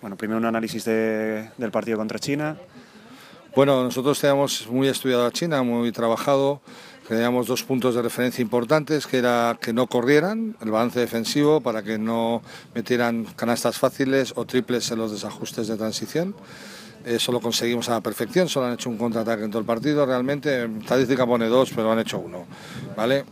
Bueno, primero un análisis del partido contra China. Bueno, nosotros teníamos muy estudiado a China, muy trabajado. Teníamos 2 puntos de referencia importantes, que era que no corrieran, el balance defensivo, para que no metieran canastas fáciles o triples en los desajustes de transición. Eso lo conseguimos a la perfección, solo han hecho un contraataque en todo el partido. Realmente, estadística pone 2, pero han hecho 1, ¿vale?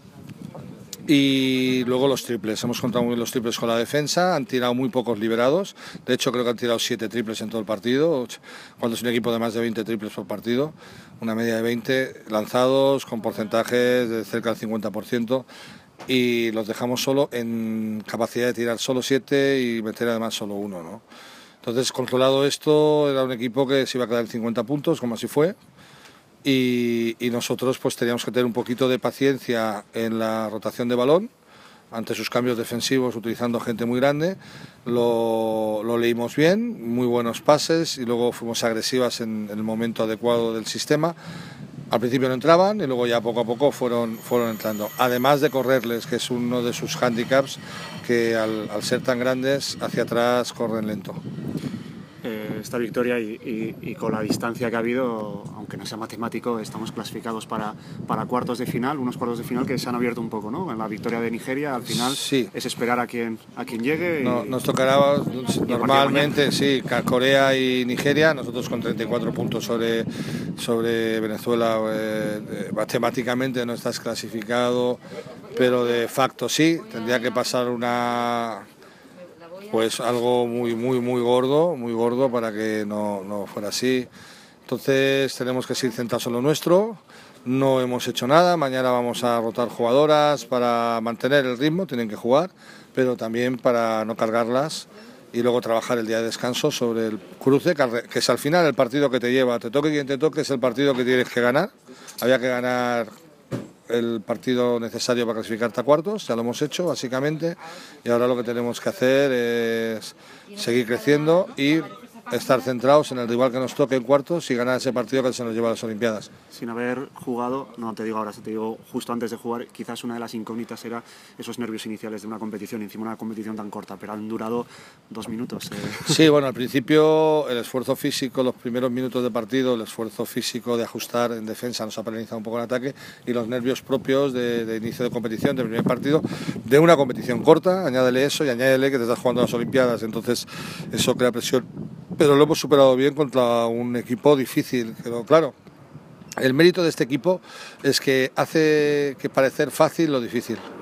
Y luego los triples, hemos contado muy bien los triples con la defensa, han tirado muy pocos liberados, de hecho creo que han tirado 7 triples en todo el partido, cuando es un equipo de más de 20 triples por partido, una media de 20 lanzados con porcentajes de cerca del 50%, y los dejamos solo en capacidad de tirar solo 7 y meter además solo 1, ¿no? Entonces, controlado esto, era un equipo que se iba a quedar en 50 puntos, como así fue. Y nosotros pues teníamos que tener un poquito de paciencia en la rotación de balón ante sus cambios defensivos utilizando gente muy grande. Lo leímos bien, muy buenos pases y luego fuimos agresivas en el momento adecuado del sistema. Al principio no entraban y luego ya poco a poco fueron entrando. Además de correrles, que es uno de sus handicaps, que al ser tan grandes hacia atrás corren lento. Esta victoria y con la distancia que ha habido, aunque no sea matemático, estamos clasificados para cuartos de final, unos cuartos de final que se han abierto un poco, ¿no? En la victoria de Nigeria, al final sí, es esperar a quien llegue. No, nos tocará normalmente, sí, Corea y Nigeria, nosotros con 34 puntos sobre Venezuela, matemáticamente no estás clasificado, pero de facto sí, tendría que pasar pues algo muy gordo para que no fuera así. Entonces tenemos que seguir centrados en lo nuestro. No hemos hecho nada, mañana vamos a rotar jugadoras para mantener el ritmo, tienen que jugar, pero también para no cargarlas y luego trabajar el día de descanso sobre el cruce, que es al final el partido que te lleva, te toque quien te toque, es el partido que tienes que ganar. Había que ganar el partido necesario para clasificarte a cuartos, ya lo hemos hecho básicamente, y ahora lo que tenemos que hacer es seguir creciendo y estar centrados en el rival que nos toque en cuartos y ganar ese partido que se nos lleva a las Olimpiadas. Sin haber jugado, no te digo ahora, te digo justo antes de jugar, quizás una de las incógnitas era esos nervios iniciales de una competición, encima una competición tan corta, pero han durado 2 minutos. Sí, bueno, al principio el esfuerzo físico, los primeros minutos de partido, el esfuerzo físico de ajustar en defensa nos ha penalizado un poco en ataque, y los nervios propios de inicio de competición, del primer partido, de una competición corta, añádele eso y añádele que te estás jugando a las Olimpiadas, entonces eso crea presión. Pero lo hemos superado bien contra un equipo difícil, pero claro, el mérito de este equipo es que hace que parecer fácil lo difícil.